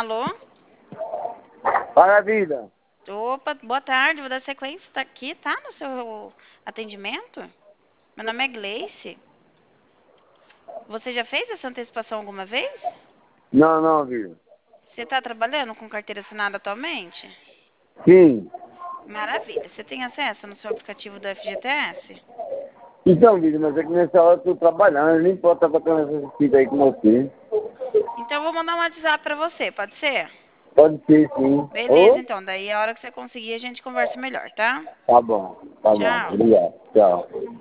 Alô? Para a vida. Opa, boa tarde, vou dar sequência. Tá aqui, tá? No seu atendimento? Meu nome é Gleice. Você já fez essa antecipação alguma vez? Não, vida. Você está trabalhando com carteira assinada atualmente? Sim. Maravilha. Você tem acesso no seu aplicativo do FGTS? Então, vida, mas é que nessa hora eu tô trabalhando, eu nem posso estar batendo essa fita aí com você. Então eu vou mandar um WhatsApp pra você, pode ser? Pode ser, sim. Beleza, Ô? então. Daí a hora que você conseguir a gente conversa melhor, tá? Tá bom. Tchau. Obrigado. Tchau.